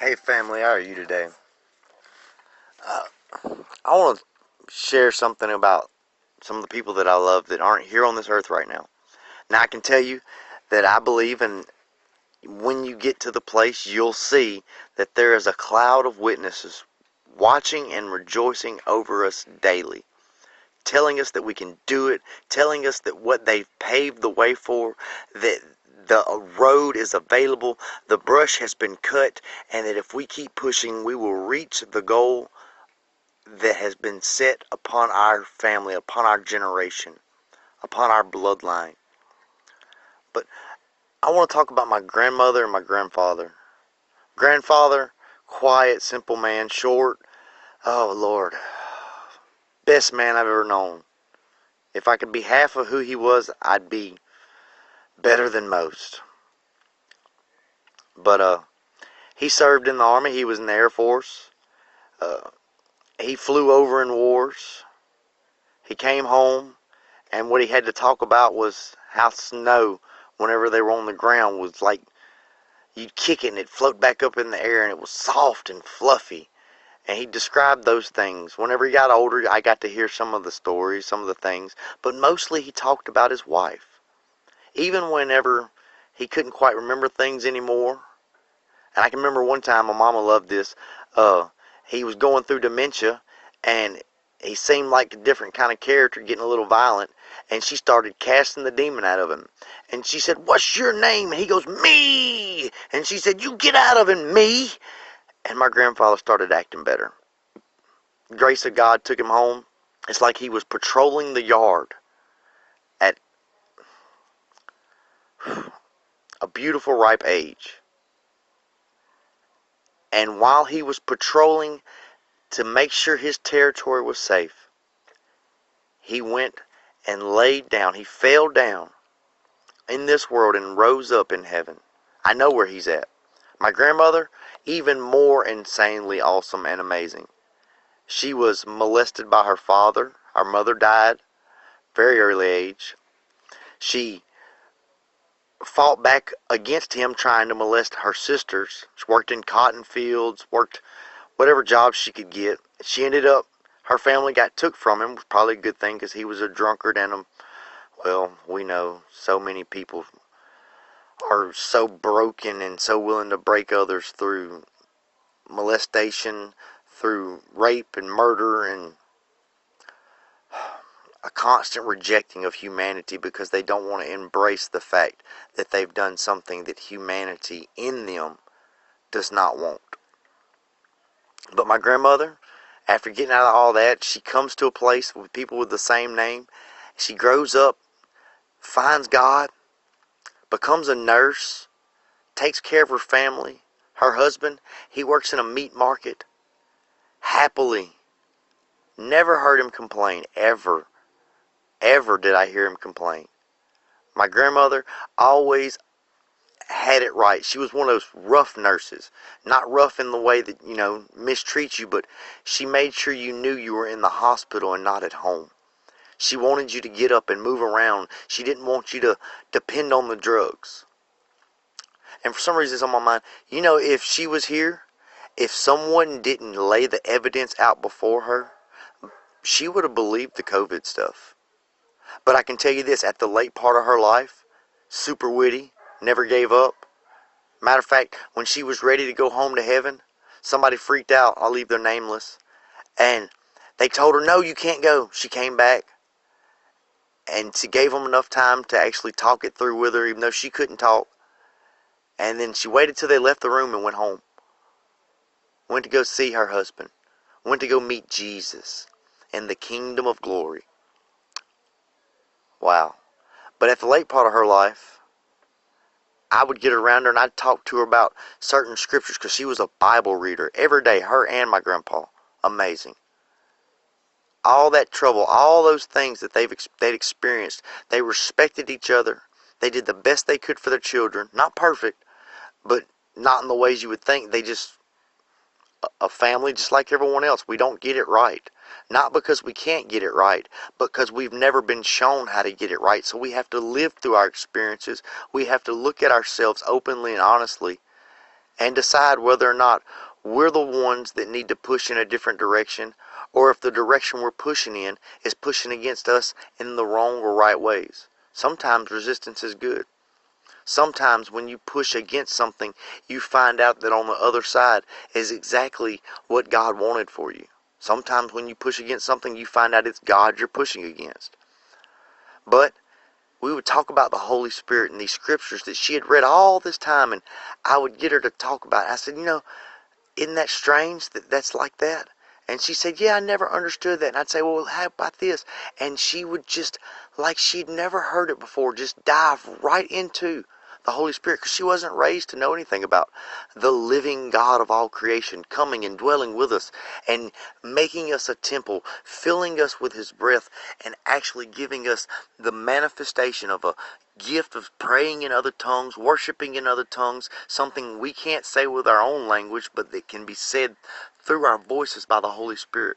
Hey family, how are you today? Uh, I want to share something about some of the people that I love that aren't here on this earth right now. Now, I can tell you that I believe, and when you get to the place, you'll see that there is a cloud of witnesses watching and rejoicing over us daily, telling us that we can do it, telling us that what they've paved the way for, that the road is available, the brush has been cut, and that if we keep pushing, we will reach the goal that has been set upon our family, upon our generation, upon our bloodline. But I want to talk about my grandmother and my grandfather. Grandfather, quiet, simple man, short. Oh, Lord. Best man I've ever known. If I could be half of who he was, I'd be better than most. But he served in the Army. He was in the Air Force. He flew over in wars. He came home, and what he had to talk about was how snow, whenever they were on the ground, was like you'd kick it and it'd float back up in the air and it was soft and fluffy. And he described those things. Whenever he got older, I got to hear some of the stories, some of the things. But mostly he talked about his wife. Even whenever he couldn't quite remember things anymore. And I can remember one time, my mama loved this, he was going through dementia, and he seemed like a different kind of character, getting a little violent, and she started casting the demon out of him. And she said, "What's your name?" And he goes, "Me." And she said, "You get out of him, me." And my grandfather started acting better. The grace of God took him home. It's like he was patrolling the yard at a beautiful, ripe age. And while he was patrolling to make sure his territory was safe, he went and laid down. He fell down in this world and rose up in heaven. I know where he's at. My grandmother, even more insanely awesome and amazing. She was molested by her father. Our mother died very early age. She fought back against him trying to molest her sisters. She worked in cotton fields, worked whatever job she could get. She ended up, her family got took from him. It was probably a good thing because he was a drunkard and well, we know so many people are so broken and so willing to break others through molestation, through rape and murder, and a constant rejecting of humanity because they don't want to embrace the fact that they've done something that humanity in them does not want. But my grandmother, after getting out of all that, she comes to a place with people with the same name. She grows up, finds God, becomes a nurse, takes care of her family. Her husband, he works in a meat market. Happily. Never heard him complain, ever. Ever did I hear him complain. My grandmother always had it right. She was one of those rough nurses. Not rough in the way that, mistreats you, but she made sure you knew you were in the hospital and not at home. She wanted you to get up and move around. She didn't want you to depend on the drugs. And for some reason it's on my mind, if she was here, if someone didn't lay the evidence out before her, she would have believed the COVID stuff. But I can tell you this, at the late part of her life, super witty, never gave up. Matter of fact, when she was ready to go home to heaven, somebody freaked out. I'll leave their nameless. And they told her, "No, you can't go." She came back. And she gave them enough time to actually talk it through with her, even though she couldn't talk. And then she waited till they left the room and went home. Went to go see her husband. Went to go meet Jesus in the kingdom of glory. Wow. But at the late part of her life, I would get around her and I'd talk to her about certain scriptures because she was a Bible reader every day, her and my grandpa. Amazing. All that trouble, all those things that they'd experienced, they respected each other. They did the best they could for their children. Not perfect, but not in the ways you would think. They just, a family just like everyone else. We don't get it right. Not because we can't get it right, but because we've never been shown how to get it right. So we have to live through our experiences. We have to look at ourselves openly and honestly and decide whether or not we're the ones that need to push in a different direction, or if the direction we're pushing in is pushing against us in the wrong or right ways. Sometimes resistance is good. Sometimes when you push against something, you find out that on the other side is exactly what God wanted for you. Sometimes when you push against something, you find out it's God you're pushing against. But we would talk about the Holy Spirit in these scriptures that she had read all this time, and I would get her to talk about it. I said, isn't that strange that that's like that? And she said, yeah, I never understood that. And I'd say, well, how about this? And she would just, like she'd never heard it before, just dive right into the Holy Spirit, because she wasn't raised to know anything about the living God of all creation coming and dwelling with us and making us a temple, filling us with his breath, and actually giving us the manifestation of a gift of praying in other tongues, worshiping in other tongues, something we can't say with our own language, but that can be said through our voices by the Holy Spirit.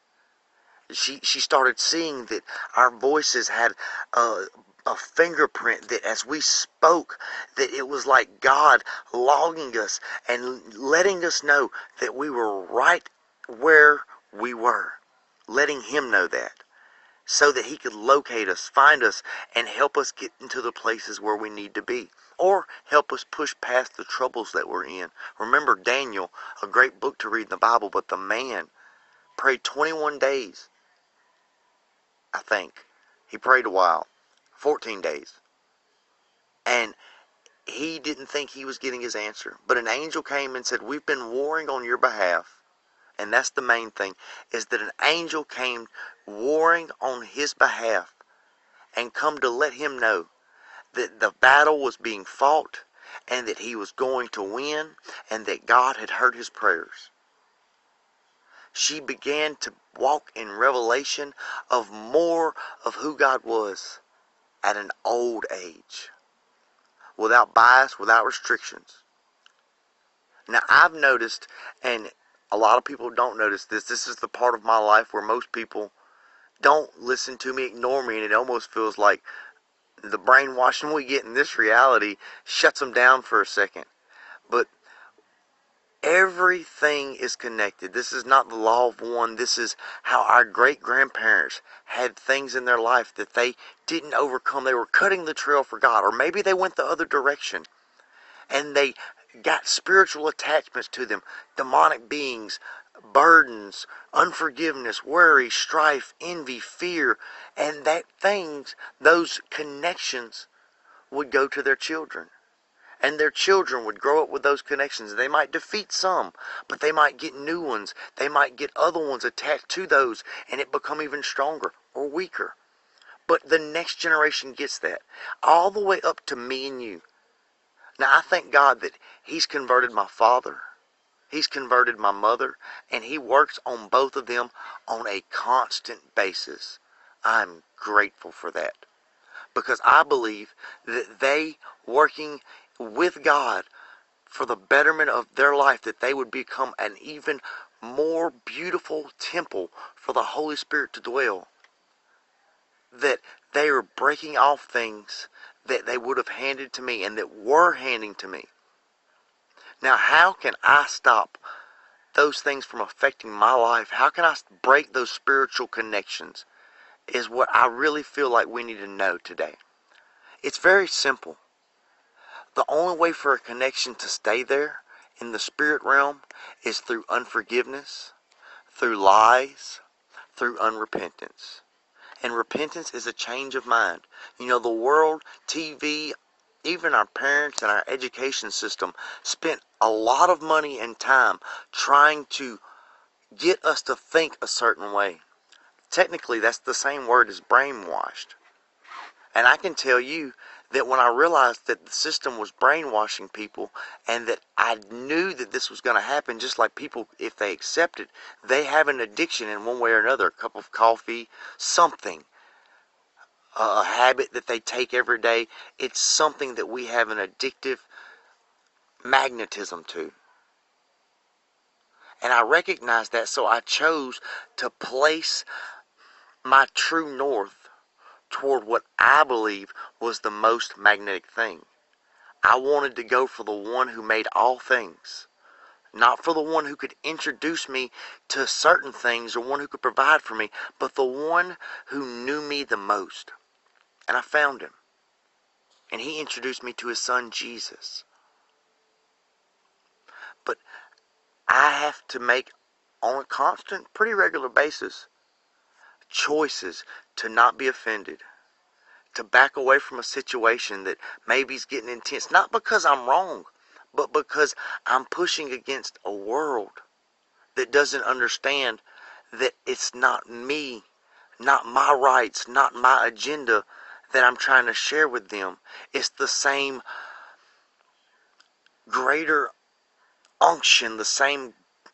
She started seeing that our voices had a fingerprint, that as we spoke, that it was like God logging us and letting us know that we were right where we were, letting him know that, so that he could locate us, find us, and help us get into the places where we need to be, or help us push past the troubles that we're in. Remember Daniel, a great book to read in the Bible, but the man prayed 21 days, I think. He prayed a while, 14 days. And he didn't think he was getting his answer. But an angel came and said, we've been warring on your behalf. And that's the main thing, is that an angel came warring on his behalf and come to let him know that the battle was being fought and that he was going to win and that God had heard his prayers. She began to walk in revelation of more of who God was at an old age, without bias, without restrictions. Now, I've noticed, and a lot of people don't notice this is the part of my life where most people don't listen to me, ignore me, and it almost feels like the brainwashing we get in this reality shuts them down for a second. But everything is connected. This is not the law of one. This is how our great-grandparents had things in their life that they didn't overcome. They were cutting the trail for God, or maybe they went the other direction, and they got spiritual attachments to them, demonic beings, burdens, unforgiveness, worry, strife, envy, fear, and those connections would go to their children. And their children would grow up with those connections. They might defeat some, but they might get new ones. They might get other ones attached to those, and it become even stronger or weaker. But the next generation gets that, all the way up to me and you. Now, I thank God that he's converted my father, he's converted my mother, and he works on both of them on a constant basis. I'm grateful for that, because I believe that they, working with God for the betterment of their life, that they would become an even more beautiful temple for the Holy Spirit to dwell. That they are breaking off things that they would have handed to me and that were handing to me. Now, how can I stop those things from affecting my life? How can I break those spiritual connections? Is what I really feel like we need to know today. It's very simple. The only way for a connection to stay there in the spirit realm is through unforgiveness, through lies, through unrepentance. And repentance is a change of mind. The world, TV, even our parents and our education system spent a lot of money and time trying to get us to think a certain way. Technically, that's the same word as brainwashed. And I can tell you that when I realized that the system was brainwashing people, and that I knew that this was going to happen, just like people, if they accept it, they have an addiction in one way or another, a cup of coffee, something, a habit that they take every day. It's something that we have an addictive magnetism to. And I recognized that, so I chose to place my true north toward what I believe was the most magnetic thing. I wanted to go for the one who made all things, not for the one who could introduce me to certain things or one who could provide for me, but the one who knew me the most. And I found him. And he introduced me to his son, Jesus. But I have to make, on a constant, pretty regular basis, choices to not be offended, to back away from a situation that maybe is getting intense, not because I'm wrong, but because I'm pushing against a world that doesn't understand that it's not me, not my rights, not my agenda that I'm trying to share with them. It's the same greater unction, the same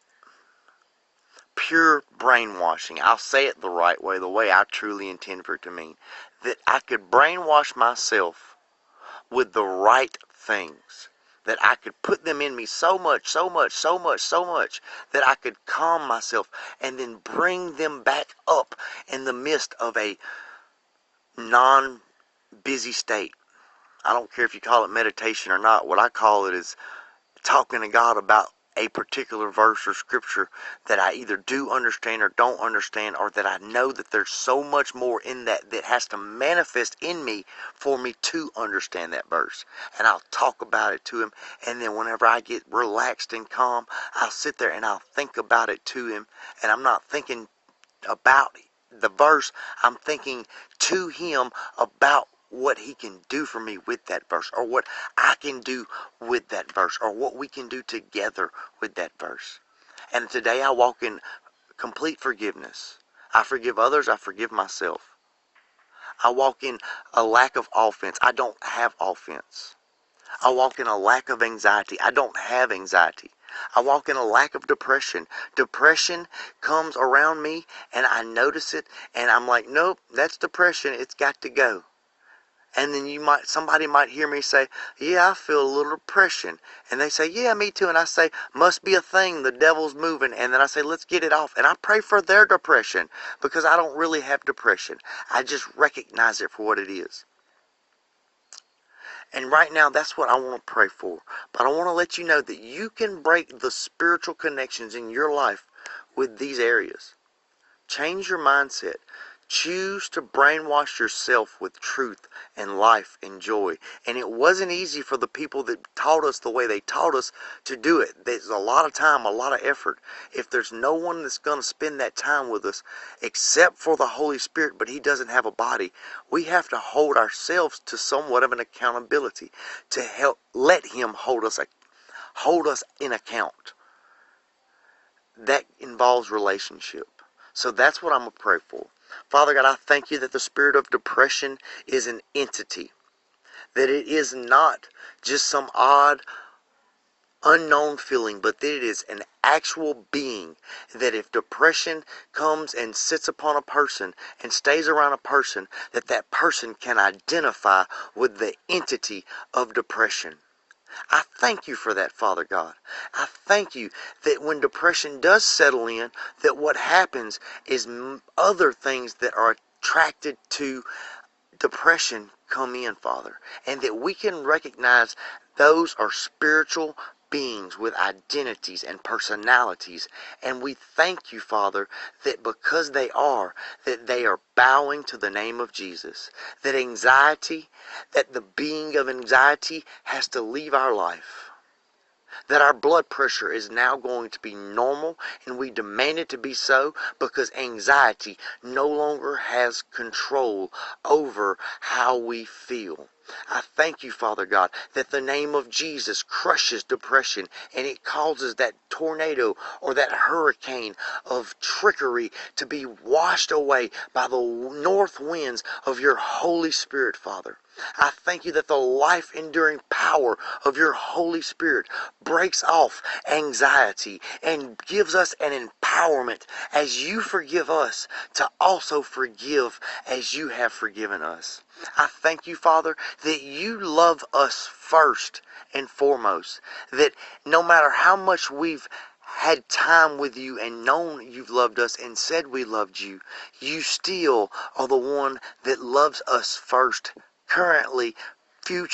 pure brainwashing. I'll say it the right way, the way I truly intend for it to mean. That I could brainwash myself with the right things. That I could put them in me so much that I could calm myself and then bring them back up in the midst of a non-busy state. I don't care if you call it meditation or not. What I call it is talking to God about a particular verse or scripture that I either do understand or don't understand, or that I know that there's so much more in that that has to manifest in me for me to understand that verse. And I'll talk about it to him, and then whenever I get relaxed and calm, I'll sit there and I'll think about it to him, and I'm not thinking about the verse, I'm thinking to him about what he can do for me with that verse, or what I can do with that verse, or what we can do together with that verse. And today I walk in complete forgiveness. I forgive others, I forgive myself. I walk in a lack of offense. I don't have offense. I walk in a lack of anxiety. I don't have anxiety. I walk in a lack of depression. Depression comes around me and I notice it and I'm like, nope, that's depression. It's got to go. And then somebody might hear me say, yeah, I feel a little depression. And they say, yeah, me too. And I say, must be a thing, the devil's moving. And then I say, let's get it off. And I pray for their depression, because I don't really have depression. I just recognize it for what it is. And right now, that's what I want to pray for. But I want to let you know that you can break the spiritual connections in your life with these areas. Change your mindset. Choose to brainwash yourself with truth and life and joy. And it wasn't easy for the people that taught us the way they taught us to do it. There's a lot of time, a lot of effort. If there's no one that's going to spend that time with us except for the Holy Spirit, but he doesn't have a body, we have to hold ourselves to somewhat of an accountability to help let him hold us in account. That involves relationship. So that's what I'm going to pray for. Father God, I thank you that the spirit of depression is an entity. That it is not just some odd, unknown feeling, but that it is an actual being. That if depression comes and sits upon a person and stays around a person, that that person can identify with the entity of depression. I thank you for that, Father God. I thank you that when depression does settle in, that what happens is other things that are attracted to depression come in, Father. And that we can recognize those are spiritual beings with identities and personalities. And we thank you, Father, that because they are bowing to the name of Jesus. That the being of anxiety has to leave our life. That our blood pressure is now going to be normal, and we demand it to be so, because anxiety no longer has control over how we feel. I thank you, Father God, that the name of Jesus crushes depression, and it causes that tornado or that hurricane of trickery to be washed away by the north winds of your Holy Spirit, Father. I thank you that the life-enduring power of your Holy Spirit breaks off anxiety and gives us an empowerment as you forgive us to also forgive as you have forgiven us. I thank you, Father, that you love us first and foremost. That no matter how much we've had time with you and known you've loved us and said we loved you, you still are the one that loves us first, currently, future,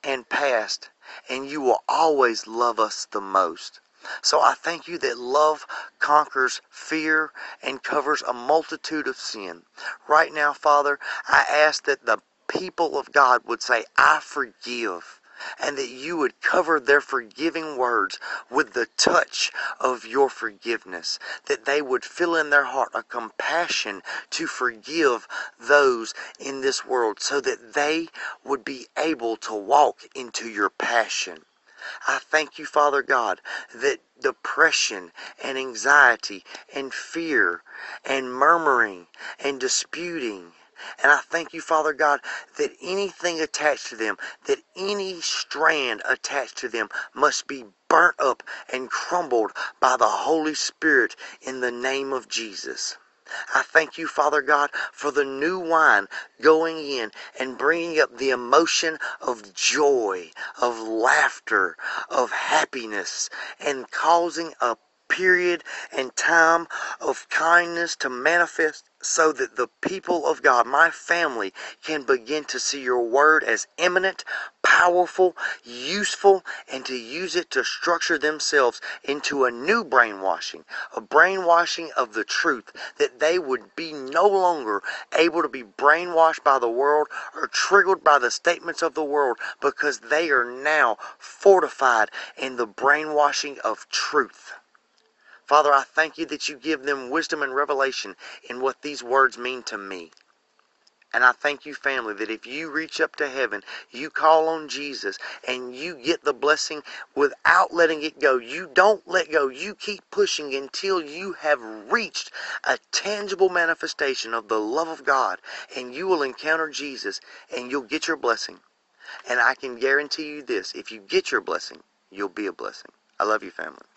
and past, and you will always love us the most. So I thank you that love conquers fear and covers a multitude of sin. Right now, Father, I ask that the people of God would say, I forgive, and that you would cover their forgiving words with the touch of your forgiveness, that they would feel in their heart a compassion to forgive those in this world so that they would be able to walk into your passion. I thank you, Father God, that depression and anxiety and fear and murmuring and disputing, and I thank you, Father God, that anything attached to them, that any strand attached to them must be burnt up and crumbled by the Holy Spirit in the name of Jesus. I thank you, Father God, for the new wine going in and bringing up the emotion of joy, of laughter, of happiness, and causing a period and time of kindness to manifest so that the people of God, my family, can begin to see your word as eminent, powerful, useful, and to use it to structure themselves into a new brainwashing, a brainwashing of the truth, that they would be no longer able to be brainwashed by the world or triggered by the statements of the world, because they are now fortified in the brainwashing of truth. Father, I thank you that you give them wisdom and revelation in what these words mean to me. And I thank you, family, that if you reach up to heaven, you call on Jesus, and you get the blessing without letting it go. You don't let go. You keep pushing until you have reached a tangible manifestation of the love of God, and you will encounter Jesus, and you'll get your blessing. And I can guarantee you this, if you get your blessing, you'll be a blessing. I love you, family.